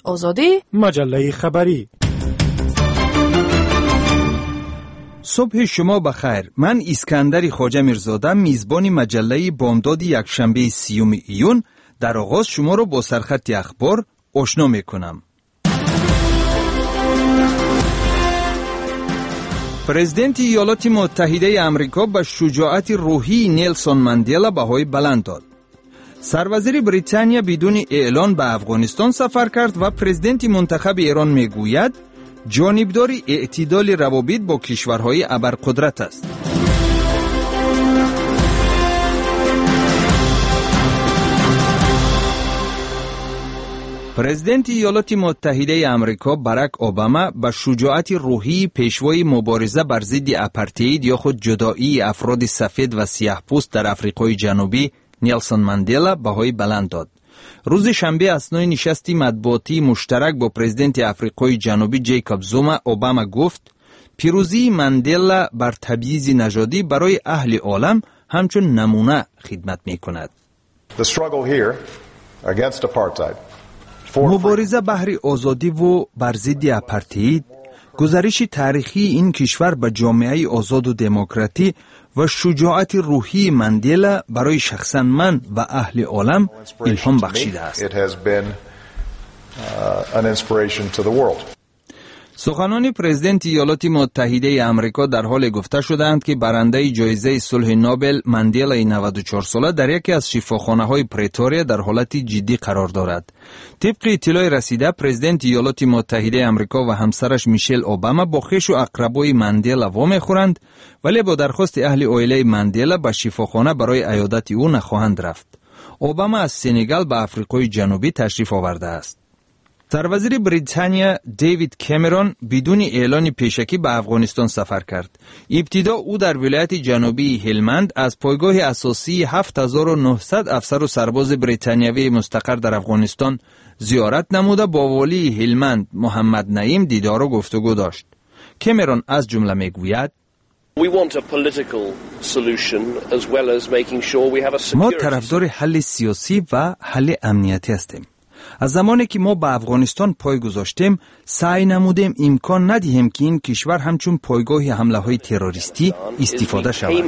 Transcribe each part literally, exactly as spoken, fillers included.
آزادی، مجله خبری. صبح شما بخیر. من اسکندر خواجه میرزاده، میزبان مجله بامداد یکشنبه سیوم ایون در آغاز شما را با سرخط اخبار آشنا میکنم. پرزیدنت ایالات متحده آمریکا به شجاعت روحی نیلسون ماندلا بهای بلند داد. سروزیر بریتانیا بدون اعلان به افغانستان سفر کرد و پرزیدنت منتخب ایران میگوید جانبداری اعتدال روابط با کشورهای ابرقدرت است. پرزیدنت ایالات متحده آمریکا باراک اوباما به شجاعت روحی پیشوای مبارزه بر ضد اپارتاید یا خود جدایی افراد سفید و سیاه‌پوست در آفریقای جنوبی نیلسون ماندلا بهای بلند داد. روز شنبه اثنای نشستی مطبوعاتی مشترک با پرزیدنت آفریقای جنوبی جیکوب زوما، اوباما گفت پیروزی ماندلا بر تبعیض نژادی برای اهل عالم همچون نمونه خدمت می‌کند. The struggle here against apartheid. مبارزه بهر آزادی و بر ضد اپارتاید، گزارش تاریخی این کشور به جامعه آزاد و دموکراتی و شجاعت روحی ماندلا برای شخصا من و اهل عالم الهام بخشیده است. سخنان پرزیدنت ایالات متحده آمریکا در حال گفته شدند که برنده جایزه صلح نوبل ماندلا نود و چهار ساله در یکی از شفاخانه‌های پریتوریا در حالت جدی قرار دارد. طبق اطلاع رسیده پرزیدنت ایالات متحده آمریکا و همسرش میشل اوباما با خویش و اقربای ماندلا وام می‌خورند، ولی با درخواست اهل عائله ماندلا به شفاخانه برای عیادت او نخواهند رفت. اوباما از سنگال به آفریقای جنوبی تشریف آورده است. سروزیر بریتانیا دیوید کامرون بدون اعلان پیشکی به افغانستان سفر کرد. ابتدا او در ولایت جنوبی هلمند از پایگاه اساسی هفت هزار و نهصد افسر و سرباز بریتانیایی مستقر در افغانستان زیارت نموده با والی هلمند محمد نعیم دیدار و گفتگو داشت. کامرون از جمله میگوید ما طرفدار حل سیاسی و حل امنیتی هستیم. از زمانی که ما به افغانستان پای گذاشتیم سعی نمودیم امکان ندهیم که این کشور همچون پایگاه حمله های تروریستی استفاده شود.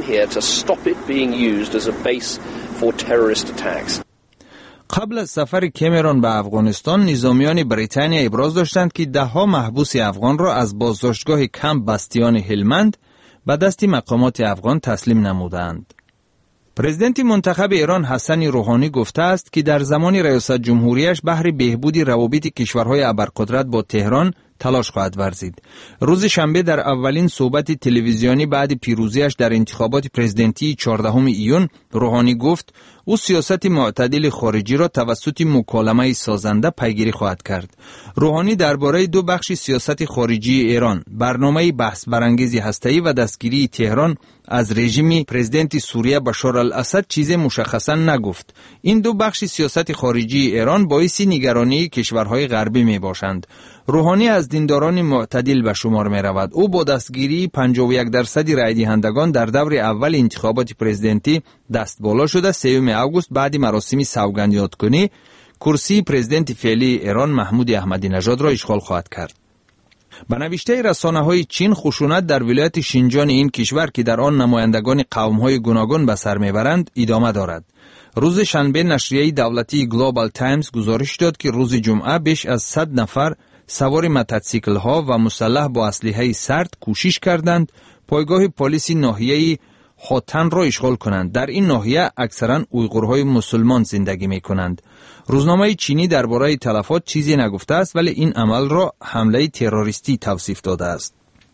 قبل از سفر کامرون به افغانستان نظامیان بریتانیا ابراز داشتند که ده ها محبوس افغان را از بازداشتگاه کمپ بستیان هلمند به دست مقامات افغان تسلیم نمودند. پرزیدنت منتخب ایران حسن روحانی گفته است که در زمان ریاست جمهوریش بهر بهبود روابط کشورهای ابرقدرت با تهران تلاش خواهد ورزید. روز شنبه در اولین صحبت تلویزیونی بعد پیروزیش در انتخابات پرزیدنتی چهاردهم ایون روحانی گفت او سیاست معتدل خارجی را توسط مکالمه سازنده پیگیری خواهد کرد. روحانی درباره دو بخش سیاست خارجی ایران، برنامه بحث برانگیز هسته‌ای و دستگیری تهران از رژیم پرزیدنت سوریه بشار الاسد چیز مشخصا نگفت. این دو بخش سیاست خارجی ایران باعث نگرانی کشورهای غربی می باشند. روحانی از دینداران معتدل به شمار می رود. او با دستگیری پنجاه و یک درصد رای دهندگان در دور اول انتخابات پرزیدنتی دست بالا شده سوم آگوست بعد مراسم سوگند یادکنی کرسی پرزیدنت فعلی ایران محمود احمدی نژاد را اشغال خواهد کرد. به نوشته رسانه‌های چین خشونت در ولایت شینجان این کشور که در آن نمایندگان قوم‌های گوناگون به سر میبرند ادامه دارد. روز شنبه نشریه دولتی گلوبال تایمز گزارش داد که روز جمعه بیش از صد نفر سوار موتورسیکل‌ها و مسلح با اسلحه سرد کوشش کردند پایگاه پلیس ناحیه خوتن را اشغال کنند. در این ناحیه اکثرا اویغورهای مسلمان زندگی می کنند. روزنامه چینی درباره تلفات چیزی نگفته است ولی این عمل را حمله تروریستی توصیف داده است.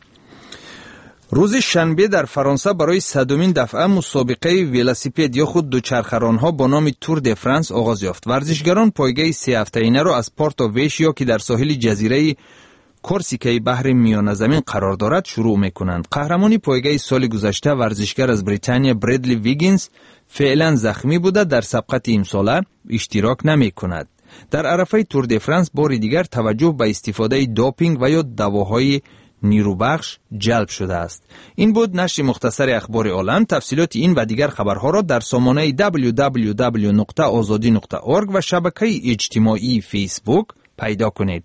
روز شنبه در فرانسه برای صدمین دفعه مسابقه ولوسیپد یا خود دوچرخه‌ران‌ها با نام تور د فرانس آغاز یافت. ورزشگران پایگاه سه هفته‌ینه را از پورتو ویشیو که در ساحل جزیره کورسیکای بحر میانه زمین قرار دارد شروع میکنند. قهرمانی پایگاه سال گذشته ورزشگر از بریتانیا بردلی ویگینز فعلا زخمی بوده در سبقت امساله اشتراک نمی کند. در عرفه تور د فرانس بار دیگر توجه به استفاده دوپینگ و یا دواهای نیروبخش جلب شده است. این بود نشر مختصر اخبار عالم. تفصیلات این و دیگر خبرها را در سامانه دبلیو دبلیو دبلیو نقطه آزادی نقطه اورگ و شبکه اجتماعی فیسبوک پیدا کنید.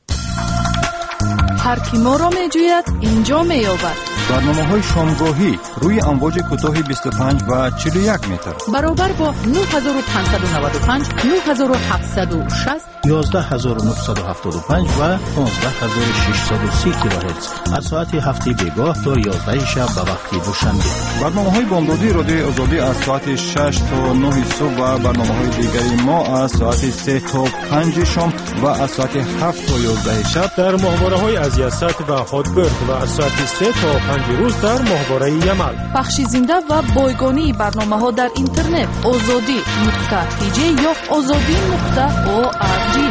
هر کی ما را می جوید اینجا می یابد. برنامه‌های شامگاهی روی امواج کوتاه بیست و پنج و چهل و یک متر برابر با نه هزار و پانصد و نود و پنج، نه هزار و هفتصد و شصت، یازده هزار و نهصد و هفتاد و پنج و پانزده هزار و ششصد و سی کیلوهرتز از ساعت هفت بیگاه تا یازده شب به وقت دوشنبه. برنامه‌های بامدادی رادیو آزادی از ساعت شش تا نه صبح و برنامه‌های دیگری ما از ساعت سه تا پنج شام و از ساعت هفت تا یازده شب در ماهواره‌های از یاست و هادبرد و از ساعت سه تا پنج روز در ماهواره یمل. پخش زنده و بایگانی برنامه‌ها در اینترنت آزادی نقطه تی جی یا آزادی نقطه او آر جی.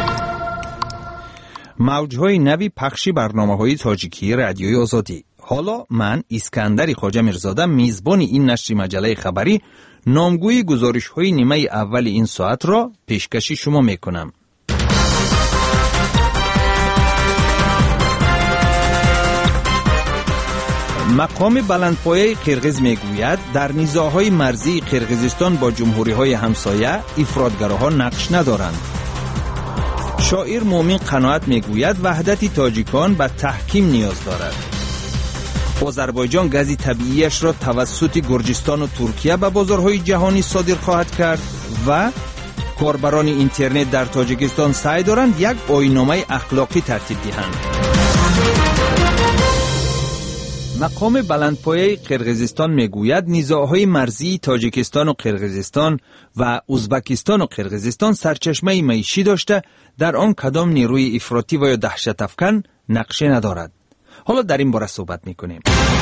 موج‌های نوی پخش برنامه‌های تاجیکی رادیوی آزادی. حالا من اسکندر خواجه میرزاده میزبان این نشر مجله خبری نامگوی گزارش‌های نیمه اول این ساعت را پیشکشی شما میکنم. مقام بلندپایه قرقیز میگوید در نزاع‌های مرزی قرقیزستان با جمهوری‌های همسایه افراطگراها نقش ندارند. شاعر مومن قناعت میگوید وحدت تاجیکان به تحکیم نیاز دارد. آذربایجان گاز طبیعیش را توسط گرجستان و ترکیه به بازارهای جهانی صادر خواهد کرد و کاربران اینترنت در تاجیکستان سعی دارند یک آیین‌نامه اخلاقی ترتیب دهند. مقام بلندپایه قرقیزستان میگوید نزاع‌های مرزی تاجیکستان و قرقیزستان و ازبکستان و قرقیزستان سرچشمه معیشی داشته در آن کدام نیروی افراطی و یا دهشت افکن نقشه ندارد. حالا در این باره صحبت میکنیم.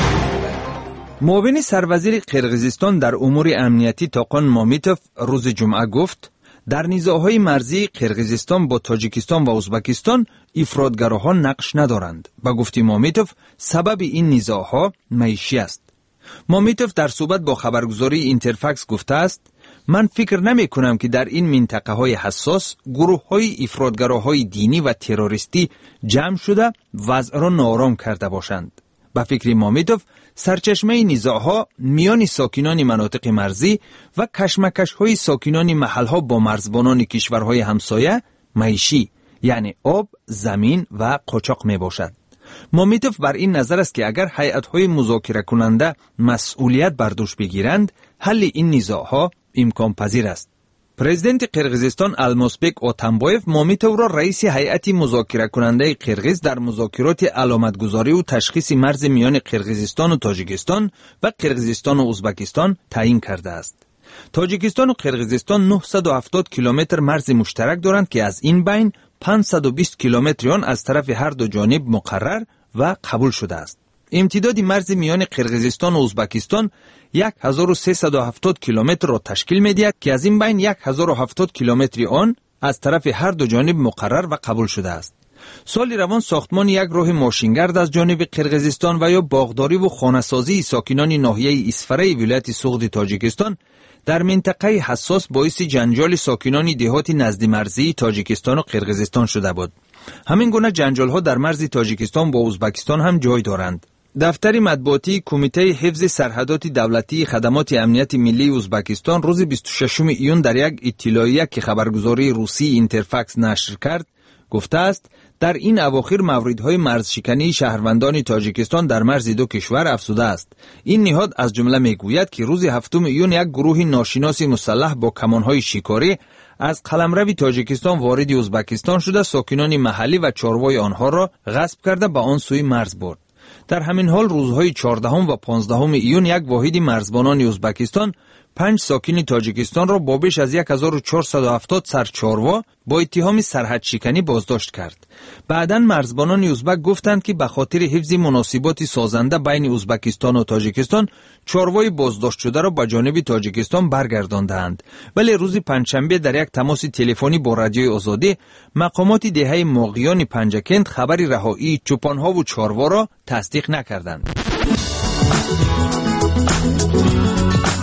معاون سروزیر قرقیزستان در امور امنیتی تاقان مامیتوف روز جمعه گفت در نزاع‌های مرزی قرقیزستان با تاجیکستان و ازبکستان افراطگراها نقش ندارند. با گفته مامیتوف سبب این نزاع‌ها معیشی است. مامیتوف در صحبت با خبرگزاری اینترفکس گفته است من فکر نمی کنم که در این منطقه های حساس گروه های افراطگراهای دینی و تروریستی جمع شده وضع را ناآرام کرده باشند. با فکر مامیتوف سرچشمه نزاع‌ها میان ساکنان مناطق مرزی و کشمکش‌های ساکنان محل‌ها با مرزبانان کشورهای همسایه معیشی یعنی آب، زمین و قاچاق میباشد. مامیتوف بر این نظر است که اگر هیئت‌های مذاکره کننده مسئولیت بر دوش بگیرند حل این نزاع‌ها امکان پذیر است. پرزیدنت قرقیزستان المازبک آتمبایف مامیتوف را رئیس هیئت مذاکره کننده قرقیز در مذاکرات علامتگذاری و تشخیص مرز میان قرقیزستان و تاجیکستان و قرقیزستان و ازبکستان تعیین کرده است. تاجیکستان و قرقیزستان نهصد و هفتاد کیلومتر مرز مشترک دارند که از این بین پانصد و بیست کیلومتر آن از طرف هر دو جانب مقرر و قبول شده است. امتداد مرز میان قرقیزستان و ازبکستان هزار و سیصد و هفتاد کیلومتر را تشکیل می‌دهد که از این بین هزار و هفتاد کیلومتر آن از طرف هر دو جانب مقرر و قبول شده است. سال روان ساختمان یک راه ماشینگرد از جانب قرقیزستان و یا باغداری و خانه‌سازی ساکنان ناحیه اسفره ولایت سوغد تاجیکستان در منطقه حساس باعث جنجال ساکنان دهات نزد مرزی تاجیکستان و قرقیزستان شده بود. همین گونه جنجال‌ها در مرز تاجیکستان با ازبکستان هم جای دارند. دفتر مطبوعاتی کمیته حفظ سرحدات دولتی خدمات امنیت ملی ازبکستان روز بیست و ششم ایون در یک اطلاعیه که خبرگزاری روسی اینترفکس نشر کرد گفته است در این اواخر موردهای مرزشکنی شهروندان تاجیکستان در مرز دو کشور افزوده است. این نهاد از جمله میگوید که روز هفتم ایون یک گروه ناشناس مسلح با کمانهای شکاری از قلمرو تاجیکستان وارد ازبکستان شده ساکنان محلی و چاروای آنها را غصب کرده به آن سوی مرز برد. در همین حال روزهای چهاردهم و پانزدهم ایون یک واحد مرزبانان ازبکستان پنج ساکن تاجیکستان را با بیش از هزار و چهارصد و هفتاد سرچاروا با اتهام سرحد شکنی بازداشت کرد. بعداً مرزبانان ازبک گفتند که به خاطر حفظ مناسبات سازنده بین ازبکستان و تاجیکستان چاروای بازداشت شده را به جانب تاجیکستان برگرداندند. ولی روز پنجشنبه در یک تماس تلفنی با رادیوی آزادی مقامات دهه ماغیان پنجکند خبر رهایی چوپانها و چاروا را تصدیق نکردند.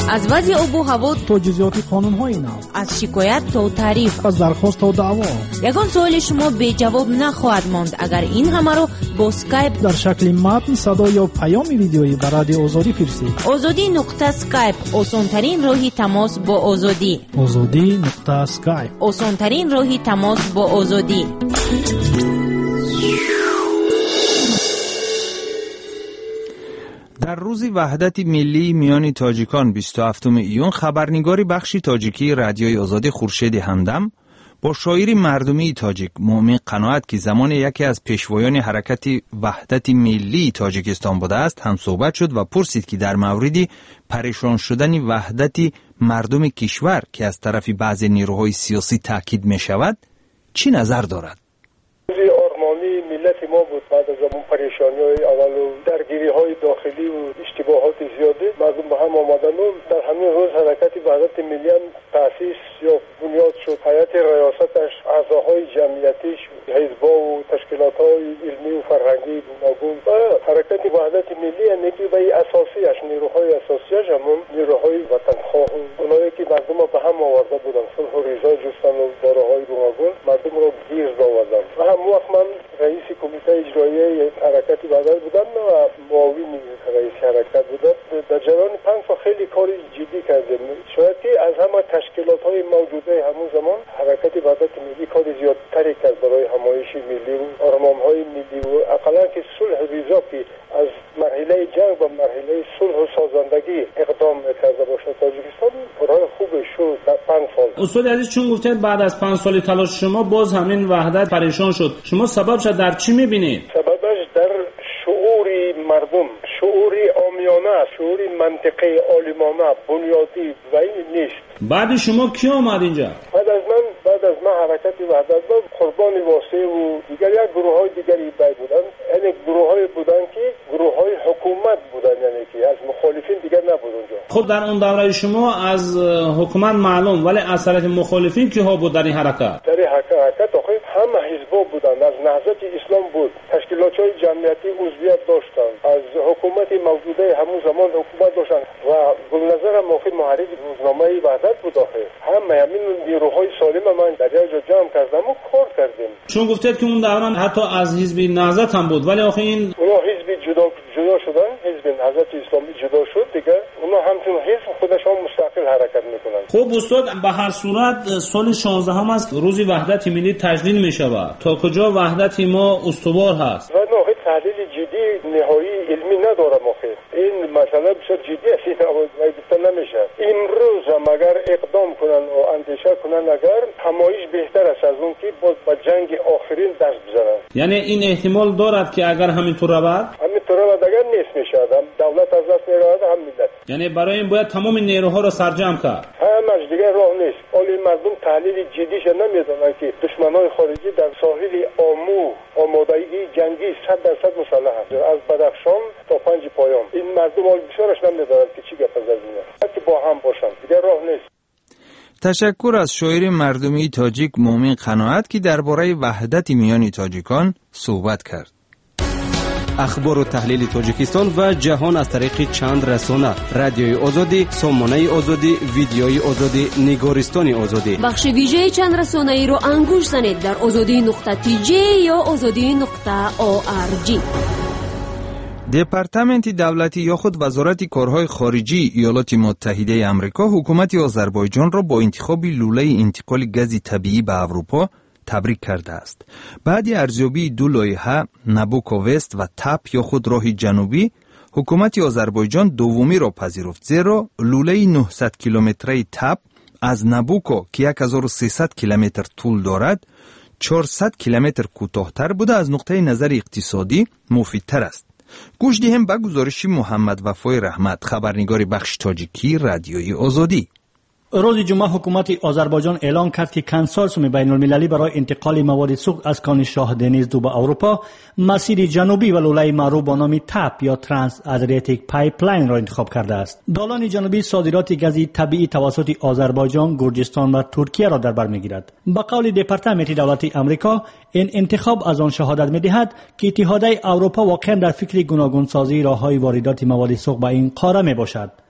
از وضع آب و هوا تا جزئیات قانون‌های نو، از شکایت تا تعریف، از درخواست تا دعوا، یگان سوال شما بی جواب نخواهد ماند اگر این همه رو با اسکایپ در شکل متن، صدا یا پیام ویدیویی به رادیو آزادی فرستید. آزادی نقطه اسکایپ، آسان‌ترین راهی تماس با آزادی. آزادی نقطه اسکایپ، آسان‌ترین راهی تماس با آزادی. در روز وحدت ملی میان تاجیکان بیست و هفتم ایون، خبرنگاری بخش تاجیکی رادیوی آزادی خورشید همدم با شاعر مردمی تاجیک مومن قناعت که زمان یکی از پیشوایان حرکت وحدت ملی تاجیکستان بوده است هم صحبت شد و پرسید که در مورد پریشان شدن وحدت مردم کشور که از طرف بعضی نیروهای سیاسی تاکید می شود چی نظر دارد؟ ملت ما بود بعد از اون پریشانی های اول و درگیری های داخلی و اشتباهات زیاده مردم به هم آمدن و در همین روز حرکت وحدت ملی هم تأسیس یا بنیاد شد. هیئت ریاستش، اعضاهای جمعیتیش، حزب‌ها و تشکیلات های علمی و فرهنگی گوناگون و حرکت وحدت ملی یکی به اساسیش نیروهای اساسیش همون نیروهای وطنخواه و اونایی که مردم به هم آورده بودن، صلح و رضا جستن و داراهای گوناگون مردم رو گیر آوردن. و هم وقت من رئیس کمیته اجرایی حرکت وحدت بودم و معاون رئیس حرکت بودم. در جریان پنج سال خیلی کار جدی کردیم. شاید که از همه تشکیلات های موجوده همون زمان حرکت وحدت ملی کار زیادتری کرد برای همایش ملی و آرمان های ملی و اقلا که صلح رضا که از مرحله جنگ و مرحله صلح و سازندگی اقدام کرده باشد تاجیکستان برای خوب شد در پنج سال. استاد عزیز چون گفتید بعد از پنج سال تلاش شما باز همین وحدت پریشان شد، شما سببش در چی میبینید؟ سببش در شعور مردم، شعور عامیانه، شعور منطقی عالمانه بنیادی و این نیست. بعد شما کی آمد اینجا؟ بعد از من بعد از من حرکت وحدت بود قربان واسه و دیگر یک گروه های دیگری بای بودن. یعنی گروه های بودن که گروه های حکومت بودن، یعنی که از مخالفین دیگر نبود اونجا. خب در اون دوره شما از حکومت معلوم، ولی از طرف مخالفین کی ها بود در این حرکت؟ در این حرکت آخه همه حزبا بودن، از نهضت اسلام بود، تشکیلات های جمعیتی عضویت داشتن، از حکومت موجوده همون زمان حکومت داشتن و گلنظر موقع محرک روزنامه وحدت بود. آخه همه همین نیروهای سالم من در یک جا جمع کردم و کار کردیم. چون گفتید که اون دوران حتی از حزب نهضت هم بود، ولی آخه این اونا حزب جدا جدا شدن، حزب نهضت اسلامی جدا شد دیگه، اونا همچون حزب خودشون مستقل حرکت میکنن. خب استاد به هر صورت سال شانزده هم از روز وحدت ملی تجلیل میشود، تا کجا وحدت ما استوار هست؟ و نه تحلیل جدی نهایی علمی ندارم. آخه این مسئله بسیار جدی است، این گفتن نمیشه. امروز هم اگر اقدام کنن و اندیشه کنن اگر همایش بهتر است از اون که باز با جنگ آخرین دست بزنن. یعنی این احتمال دارد که اگر همینطور رود همینطور رود اگر نیست میشه هم دولت از دست میرود هم ملت. یعنی برای این باید تمام نیروها را سرجم کرد. همش دیگه راه نیست. ولی مردم تحلیل جدیش نمیدونن که دشمنای خارجی در ساحل آمو آمادگی جنگی صد درصد مسلح است، از بدخشان تا پنج پایان. این مردم حال بسیارش نمیدونن که چی گپ از اینه. که با هم باشن دیگه راه نیست. تشکر از شاعر مردمی تاجیک مومن قناعت که درباره وحدت میان تاجیکان صحبت کرد. اخبار و تحلیل تاجیکستان و جهان از طریق چند رسانه: رادیوی آزادی، سامانه آزادی، ویدیوی آزادی، نگارستان آزادی. بخش ویژه چند رسانه ای رو انگوش زنید در آزادی نقطه تی جی یا آزادی نقطه او آر جی. دپارتمنت دولتی یا خود وزارت کارهای خارجی ایالات متحده آمریکا حکومت آذربایجان را با انتخاب لوله انتقال گاز طبیعی به اروپا تبریک کرده است. بعد ارزیابی دو لایحه نابوکو وست و تاپ یا خود راه جنوبی، حکومت آذربایجان دومی را پذیرفت، زیرا لوله نهصد کیلومتری تاپ از نابوکو که هزار و سیصد کیلومتر طول دارد چهارصد کیلومتر کوتاه‌تر بوده، از نقطه نظر اقتصادی مفیدتر است. گوش دهیم به گزارش محمد وفای رحمت، خبرنگار بخش تاجیکی رادیوی آزادی. روز جمعه حکومت آذربایجان اعلان کرد که کنسورسیوم بین المللی برای انتقال مواد سوخت از کان شاه دنیز دو به اروپا مسیر جنوبی و لوله معروف با نام تاپ یا ترانس ادریاتیک پایپلاین را انتخاب کرده است. دالان جنوبی صادرات گاز طبیعی توسط آذربایجان، گرجستان و ترکیه را در بر میگیرد. به قول دپارتمنت دولتی آمریکا، این انتخاب از آن شهادت میدهد که اتحادیه اروپا واقعا در فکر گوناگون سازی راههای واردات مواد سوخت به این قاره می باشد.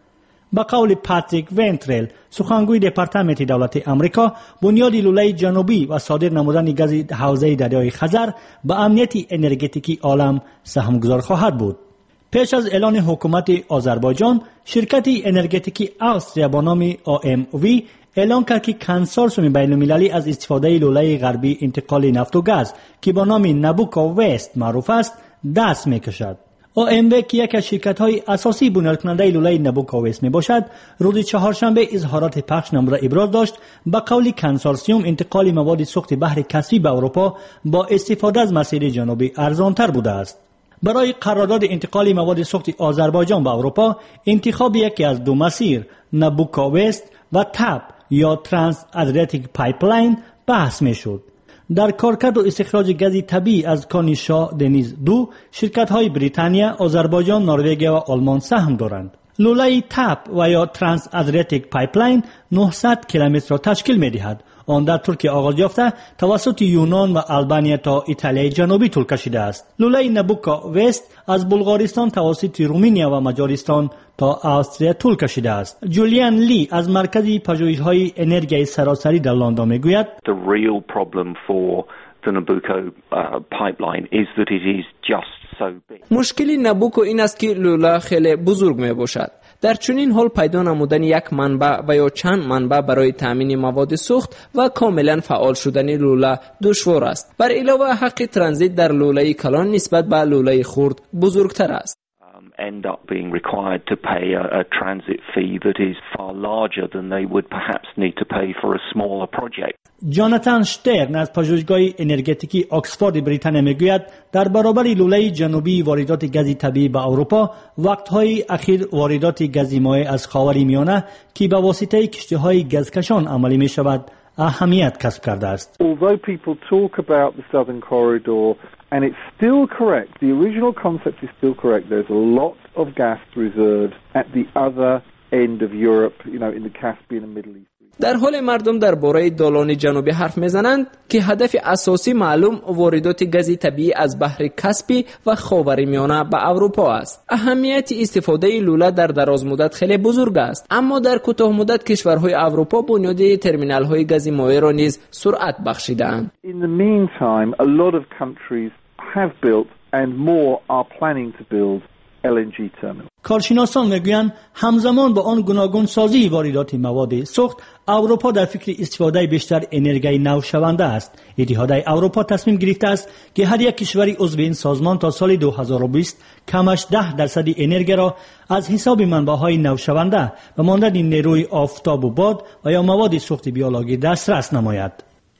به قول پاتریک ونترل، سخنگوی دپارتمنت دولت آمریکا، بنیاد لوله جنوبی و صادر نمودن گاز حوزه دریای خزر به امنیت انرژتیکی عالم سهمگذار خواهد بود. پیش از اعلان حکومت آذربایجان، شرکت انرژتیکی استریا با نام آی ام وی اعلان کرد که کنسورسیوم بین‌المللی از استفاده لوله غربی انتقال نفت و گاز که با نام نابوکو وست معروف است دست میکشد. آی ام وی که یکی از شرکت‌های اساسی بنیادکننده لوله نابوکو وست میباشد، روز چهارشنبه اظهارات پخش نموده ابراز داشت به قول کنسورسیوم انتقال مواد سوخت بحر کسپی به اروپا با استفاده از مسیر جنوبی ارزانتر بوده است. برای قرارداد انتقال مواد سوخت آذربایجان به اروپا، انتخاب یکی از دو مسیر نابوکو وست و تپ یا ترانس ادریاتیک پایپلاین بحث میشد. در کارکرد و استخراج گاز طبیعی از کان شاه دنیز دو، شرکت‌های بریتانیا، آذربایجان، نروژ و آلمان سهم دارند. لوله تپ و یا ترانس ادریاتیک پایپلاین نهصد کیلومتر را تشکیل می‌دهد. آن در ترکیه آغاز یافته توسط یونان و آلبانیا تا ایتالیای جنوبی طول کشیده است. لوله نابوکو وست از بلغارستان توسط رومانیا و مجارستان تا استریا طول کشیده است. جولیان لی از مرکز پژوهش‌های انرژی سراسری در لندن میگوید The real problem for the Nabucco uh, pipeline is that it is just so big. مشکلی نابوکو این است که لوله خیلی بزرگ می باشد. در چنین حال پیدا نمودن یک منبع و یا چند منبع برای تامین مواد سوخت و کاملا فعال شدن لوله دشوار است. بر علاوه حق ترانزیت در لوله کلان نسبت به لوله خرد بزرگتر است. end up being required to pay a, a transit fee that is far larger than they would perhaps need to pay for a smaller project. جاناتان شترن از پژوهشگاه انرژتیکی آکسفورد بریتانیا میگوید در برابر لوله جنوبی واردات گاز طبیعی به اروپا، وقتهای اخیر واردات گاز مایع از خاورمیانه که به واسطه کشتی‌های گازکشان عملی می‌شود اهمیت کسب کرده است. Although people talk about the southern corridor and it's still correct, the original concept is still correct, there's a lot of gas reserves at the other end of Europe, you know, in the Caspian and Middle East. در حال مردم درباره دالان جنوبی حرف میزنند که هدف اساسی معلوم واردات گاز طبیعی از بحر کسپی و خاورمیانه به اروپا است. اهمیت استفاده لوله در دراز مدت خیلی بزرگ است، اما در کوتاه مدت کشورهای اروپا بنیاد ترمینال‌های گاز مایع را نیز سرعت بخشیدند. In the meantime, a lot of countries have built and more are planning to build ال ان جی terminal. کارشناسان میگویند همزمان با آن گوناگون سازی واردات مواد سوخت، اروپا در فکر استفاده بیشتر انرژی نوشونده است. اتحادیه اروپا تصمیم گرفته است که هر یک کشوری عضو این سازمان تا سال دو هزار و بیست کمش ده درصد انرژی را از حساب منبع‌های نوشونده و مانند نیروی آفتاب و باد و یا مواد سوخت بیولوژی دسترس نماید.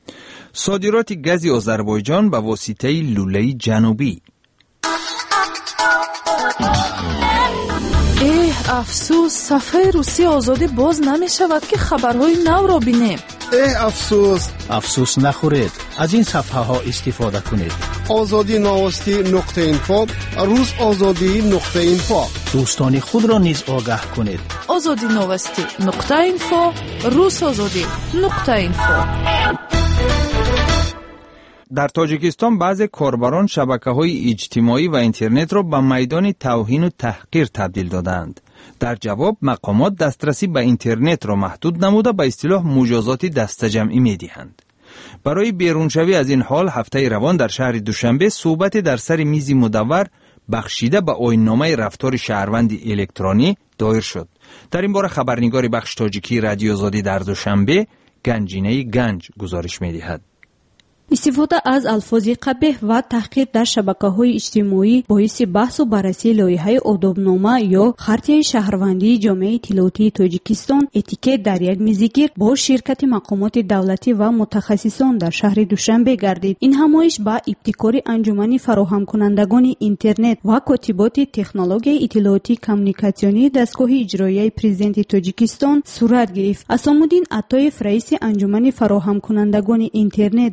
صادرات گاز آذربایجان به واسطه لوله جنوبی. اه افسوس، صفحه روسی آزادی باز نمی شود که خبرهای نو را بینیم. اه افسوس افسوس نخورید، از این صفحه ها استفاده کنید. آزادی نوستی نقطه اینفو، روز آزادی نقطه اینفو. دوستان خود را نیز آگاه کنید. آزادی نوستی نقطه اینفو، روز آزادی نقطه اینفو. در تاجیکستان بعضی کاربران شبکه‌های اجتماعی و اینترنت را به میدان توهین و تحقیر تبدیل دادند. در جواب مقامات دسترسی به اینترنت را محدود نموده به اصطلاح مجازات دسته‌جمعی می‌دهند. برای بیرونشوی از این حال هفته روان در شهر دوشنبه صحبت در سر میز مدور بخشیده به آیین‌نامه رفتار شهروند الکترونی دایر شد. در این باره خبرنگار بخش تاجیکی رادیو آزادی در دوشنبه گنجینه گنج گزارش می‌دهد. استفاده از الفاظ قبیح و تحقیر در شبکه‌های اجتماعی باعث بحث و بررسی لایحه آدابنامه یا خرطی شهروندی جامعه اطلاعاتی تاجیکستان اتیکت در یک میزگیر با شرکت مقامات دولتی و متخصصان در شهر دوشنبه گردید. این همایش با ابتکار انجمن فراهم کنندگان اینترنت و کاتبات تکنولوژی اطلاعاتی کمیونیکاسیونی دستگاه اجرایی پرزیدنت تاجیکستان صورت گرفت. اسامالدین عطایف رئیس انجمن فراهم کنندگان اینترنت در تاجیکستان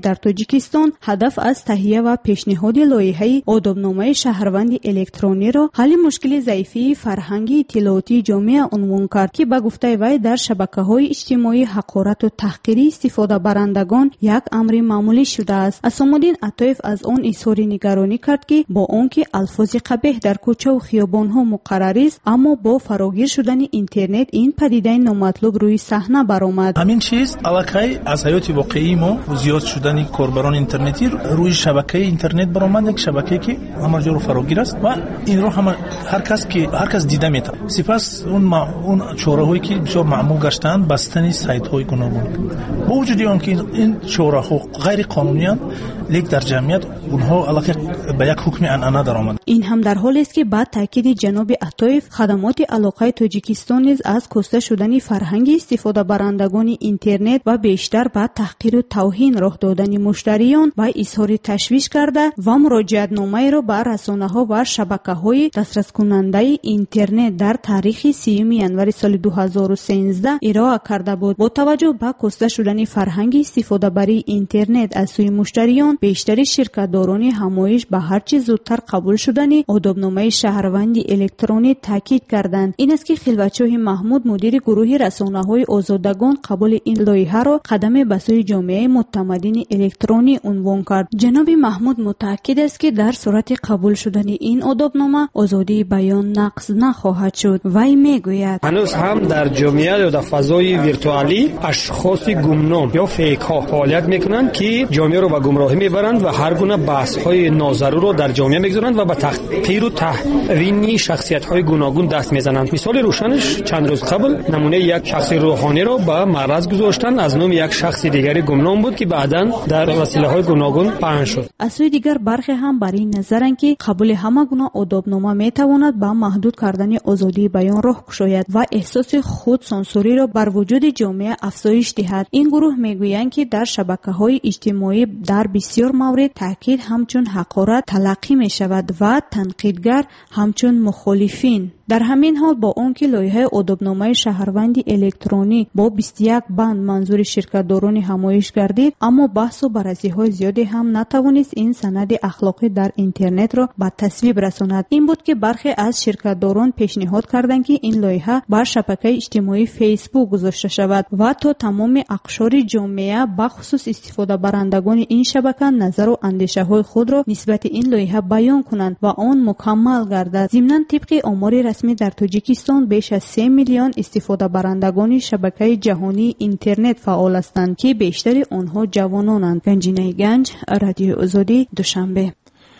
توجیکستان هدف از تهیه و پیشنهاد لایحه آدابنامه شهروند الکترونی را حل مشکل ضعیفی فرهنگی اطلاعاتی جامعه عنوان کرد که به گفته وی در شبکه‌های اجتماعی حقارت و تحقیری استفاده برندگان یک امر معمولی شده است. اسام‌الدین عطایف از آن اظهار نگرانی کرد که با آنکه الفاظ قبیح در کوچه و خیابان‌ها مقرر است، اما با فراگیر شدن اینترنت این پدیده نامطلوب روی صحنه برآمد. همین چیز علاقه از حیات واقعی ما زیاد شدن کاربران اینترنتی روی شبکه اینترنت برآمد، یک شبکه که همه جا رو فراگیر است و این رو هم هر کس که هر کس دیده میتونه. سپس اون ما اون چاره‌هایی که بسیار معمول گشتند بستن سایت‌های گوناگون با وجود آنکه این چاره‌ها غیر قانونی اند، لیک در جمعیت اونها علاقه به یک حکم عنعنه درآمد. این هم در حالی است که بعد تاکید جناب عطایف خدمات علاقه تاجیکستان نیز از کاسته شدن فرهنگ استفاده برندگان اینترنت و بیشتر به تحقیر و توهین راه دادن مشتریان و اظهار تشویش کرده و مراجعت نامه را به رسانه‌ها و شبکه‌های دسترس کننده اینترنت در تاریخ سیوم ینوری سال دو هزار و سیزده ارائه کرده بود. با توجه به کاسته شدن فرهنگ استفاده بر اینترنت از سوی مشتریان، بیشتر شرکت‌داران همایش به هر چه زودتر قبول شدن آدابنامه شهروند الکترونی تاکید کردند. این است که خلوتچاه محمود مدیر گروه رسانه‌های آزادگان قبول این لایحه را قدم به سوی جامعه معتمدین الکترونی عنوان کرد. جناب محمود متأکد است که در صورت قبول شدن این آدابنامه آزادی بیان نقض نخواهد شد. وی میگوید هنوز هم در جامعه یا در فضای ویرتوالی اشخاص گمنام یا فیک ها فعالیت میکنند که جامعه رو به گمراهی میبرند و هر گونه بحث های ناضرور رو در جامعه میگذارند و به تحقیر و توهین شخصیت های گوناگون دست میزنند. مثال روشنش چند روز قبل نمونه یک شخص روحانی رو به معرض گذاشتن از نام یک شخص دیگری گمنام بود که بعداً در وسیله های گوناگون پنهان شد. از سوی دیگر برخی هم بر این نظرند که قبول همه گونه آدابنامه میتواند به محدود کردن آزادی بیان راه گشاید و احساس خود سانسوری را بر وجود جامعه افزایش دهد. این گروه میگویند که در شبکه‌های اجتماعی در بسیار مورد تاکید همچون حقارت تلقی می شود و تنقیدگر همچون مخالفین. در همین حال با آنکه لایحه آدابنامه شهروند الکترونی با بیست و یک بند منظور شرکت‌داران همایش گردید، اما بحث و بررسی‌های زیادی هم نتوانست این سند اخلاقی در اینترنت را به تصویب رساند. این بود که برخی از شرکت‌داران پیشنهاد کردند که این لایحه بر شبکه اجتماعی فیسبوک گذاشته شود و تا تمام اقشار جامعه به خصوص استفاده برندگان این شبکه نظر و اندیشه‌های خود را نسبت این لایحه بیان کنند و آن مکمل گردد. ضمناً طبق آمار رسمی در تاجیکستان بیش از سه میلیون استفاده برندگان شبکه جهانی اینترنت فعال هستند که بیشتر آنها جوانانند. گنجینه گنج، رادیو آزادی، دوشنبه.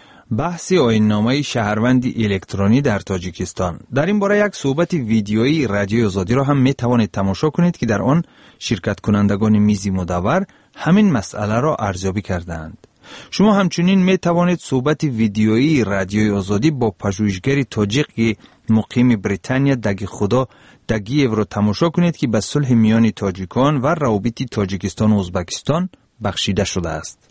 بحث آیین‌نامه شهروند الکترونی در تاجیکستان. در این باره یک صحبت ویدیویی رادیو آزادی را هم می توانید تماشا کنید که در آن شرکت کنندگان میزی مدور همین مسئله را ارزیابی کردند. شما همچنین می توانید صحبت ویدیویی رادیوی آزادی با پژوهشگر تاجیک مقیم بریتانیا دگی خدا دگیو را تماشا کنید که به صلح میان تاجیکان و روابط تاجیکستان و ازبکستان بخشیده شده است.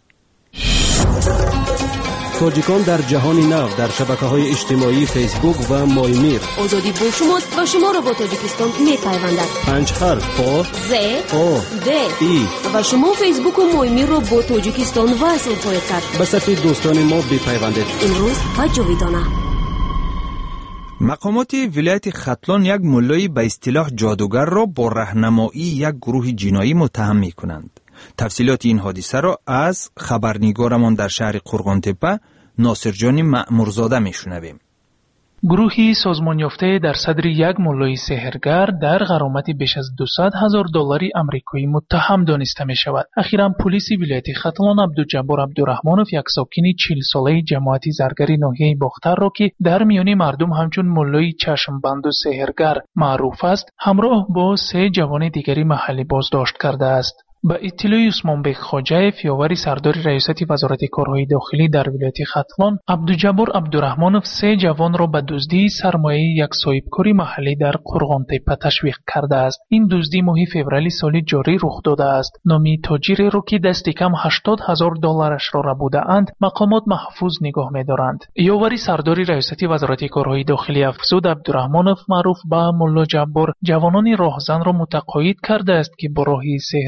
تاجیکان در جهان نو در شبکه‌های اجتماعی فیسبوک و مایمیر. آزادی با شماست و شما را با تاجیکستان می‌پیوندد. پنج حرف پا ز او د ای و شما فیسبوک و مایمیر را با تاجیکستان وصل خواهید کرد. به صفحه دوستان ما بپیوندید. امروز و جاویدانه. مقامات ولایت ختلان یک ملای به اصطلاح جادوگر را با راهنمایی یک گروه جنایی متهم می‌کنند. تفصیلات این حادثه را از خبرنگارمان در شهر قرغان‌تپه ناصرجان مأمورزاده میشنویم. گروهی سازمان یافته در صدر یک مولای سحرگر در غرامت بیش از دویست هزار دلار آمریکایی متهم دانسته می شود. اخیراً پلیس ولایت ختلان عبدالجبار عبدالرحمانوف یک ساکن چهل ساله جماعت زرگری ناحیه باختر را که در میان مردم همچون مولای چشم بند و سحرگر معروف است، همراه با سه جوان دیگری محلی بازداشت کرده است. با اطلاع عثمان بیگ خواجه فیاوری سردار ریاست وزارت کارهای داخلی در ولایت ختلان، عبدالجبار عبدالرحمانوف سه جوان را به دزدی سرمایه یک صاحبکار محلی در قرغان‌تپه تشویق کرده است. این دزدی ماه فوریه سال جاری رخ داده است. نامی تاجری را که دست کم هشتاد هزار دلارش را ربوده اند مقامات محفوظ نگاه می‌دارند. یاوری سردار ریاست وزارت کارهای داخلی افزود عبدالرحمانوف معروف به ملا جبار جوانان راهزن را متقاعد کرده است که با راه سحر و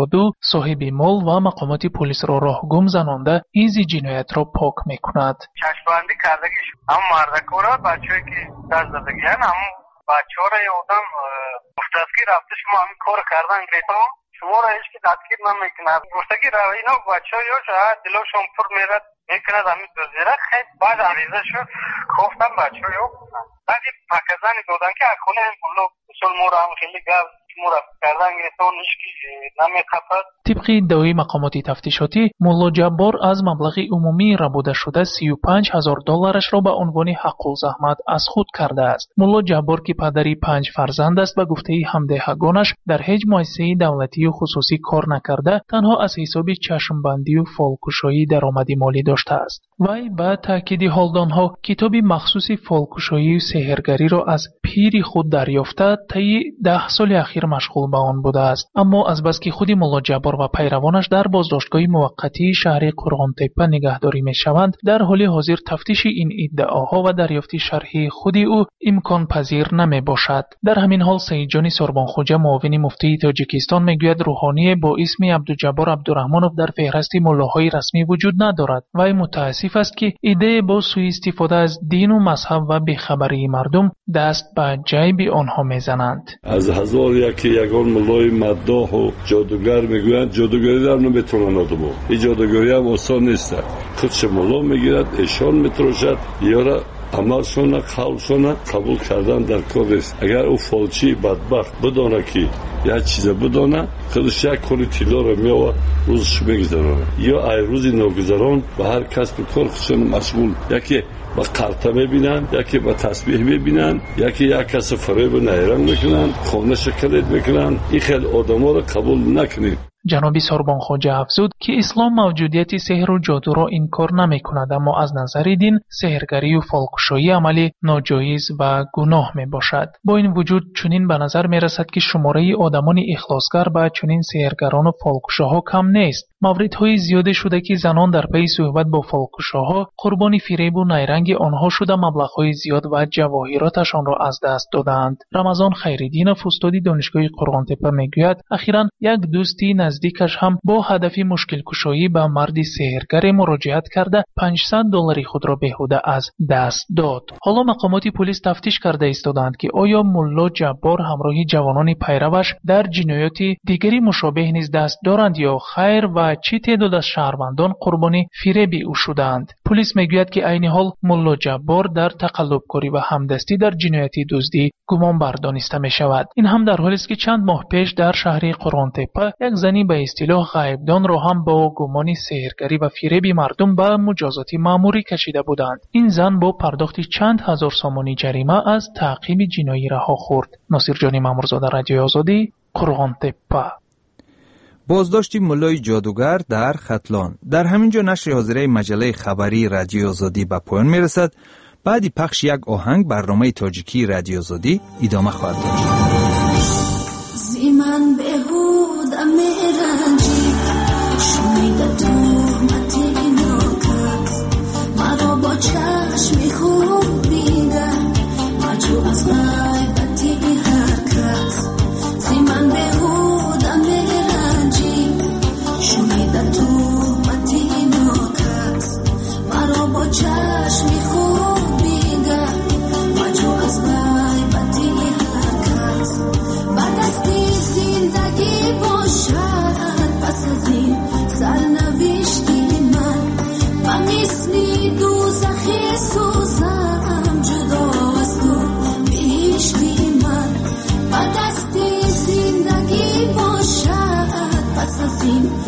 زادو صاحب مال و مقامات پلیس را راهگم زنانده این جنایت را پاک میکند. چشم‌بندی کردگیش هم مردکورا بچه‌ای که دست دادگیان هم بچه‌ها را یادم گفتند که رفته شما همین کار کردن گریتا شما را هیچ که دستگیر نمیکند. گفته که اینا بچه‌ها یا شاید دلشون پر میرد میکند همین دوزیره. خیلی بعد عریضه شد گفتم بچه‌ها یا بعدی پاکزانی دادن که اکنه این بلو اصول مورا هم خیلی گفت مورا کردن گریتا نشکی نمیخفت. طبق ادعای مقامات تفتیشاتی ملا جبار از مبلغ عمومی ربوده شده سی و پنج هزار دلارش را به عنوان حق الزحمت از خود کرده است. ملا جبار که پدری پنج فرزند است به گفته همدهگانش در هیچ مؤسسه دولتی و خصوصی کار نکرده، تنها از حساب چشمبندی و فالگشایی درآمدی مالی داشته است. وی با تاکید حال آنها کتابی مخصوص فالگشایی و سحرگری را از پیر خود دریافته طی ده سال اخیر مشغول به آن بوده است. اما از بس که خود ملا جبار و پیروانش در بازداشتگاه موقتی شهر قرغان تپه نگهداری میشوند، در حال حاضر تفتیش این ادعاها و دریافت شرحی خود او امکان پذیر نمی باشد. در همین حال سید جان سوربانخوجه معاون مفتی تاجیکستان میگوید روحانی با اسم عبدالجبار عبدالرحمنوف در فهرست ملاهای رسمی وجود ندارد و متاسف است که ایده با سوء استفاده از دین و مذهب و بیخبری مردم دست به جیب آنها میزنند. از هزار یکی یگان ملای مداح و جادوگر میگویند جادوگری در نمیتونن آدمو. این جادوگری هم آسان نیست. خودش ملا میگیرد ایشان میتراشد یا را عملشون قولشون قبول کردن در کار است. اگر او فالچی بدبخت بدانه که یا چیز بدانه خودش یک کلی طلا رو میآورد روزش میگذرانه یا ای روزی ناگذران به هر کسب کار خودشون مشغول، یکی با قرطه میبینن، یکی با تسبیح میبینن، یکی یک کس فریب نیرنگ میکنن، خانه شکلید میکنن. این خیلی آدم ها رو قبول نکنید. جناب سوربانخوجه افزود که اسلام موجودیت سحر و جادو را انکار نمی کند، اما از نظر دین سحرگری و فالگشایی عملی ناجایز و گناه می باشد. با این وجود چنین به نظر می رسد که شماره آدمان اخلاصگر به چنین سحرگران و فالگشاها کم نیست. موردهای زیاده شده که زنان در پی صحبت با فالگشاها قربانی فریب و نیرنگ آنها شده مبلغ‌های زیاد و جواهراتشان را از دست دادند. رمضان خیرالدینов استاد دانشگاه قرغان تپه میگوید اخیراً یک دوستی نزدیکش هم با هدف مشکل کشایی به مردی سحرگر مراجعت کرده پانصد دلاری خود را بیهوده از دست داد. حالا مقامات پلیس تفتیش کرده ایستادند که آیا ملا جبار همراه جوانان پیروش در جنایات دیگری مشابه نیز دست دارند یا خیر و چه تعداد از شهروندان قربانی فریب او شدند. پلیس میگوید که عین حال ملا جبار در تقلبکاری و همدستی در جنایت دزدی گمان بر دانسته می شود. این هم در حالی است که چند ماه پیش در شهر قرغان تپه یک زنی به اصطلاح غیبدان را هم با گمان سحرگری و فریب مردم به مجازات مأموری کشیده بودند. این زن با پرداخت چند هزار سامانی جریمه از تعقیب جنایی رها خورد. ناصر جانی مامورزاده، رادیوی آزادی، قرغان تپه. بازداشت ملای جادوگر در ختلان. در همینجا نشر حاضره مجله خبری رادیوی آزادی به پایان میرسد. بعدی پخش یک آهنگ برنامه تاجیکی رادیوی آزادی ادامه خواهد داشت. زیمن بهود میرنجی شمید تهمتی ناکت مرا با چشمی خوب دیده مجو از غیبتی حرکت زیمن بهود میرنجی شمید تهمتی ناکت مرا با چشمی خوب دیده مجو از غیبتی حرکت بعد از زندگی باشد پس از این سرنوشتی من و مثلی دوزخی سوزم جدا از تو بیشتی من بعد از زندگی باشد پس از این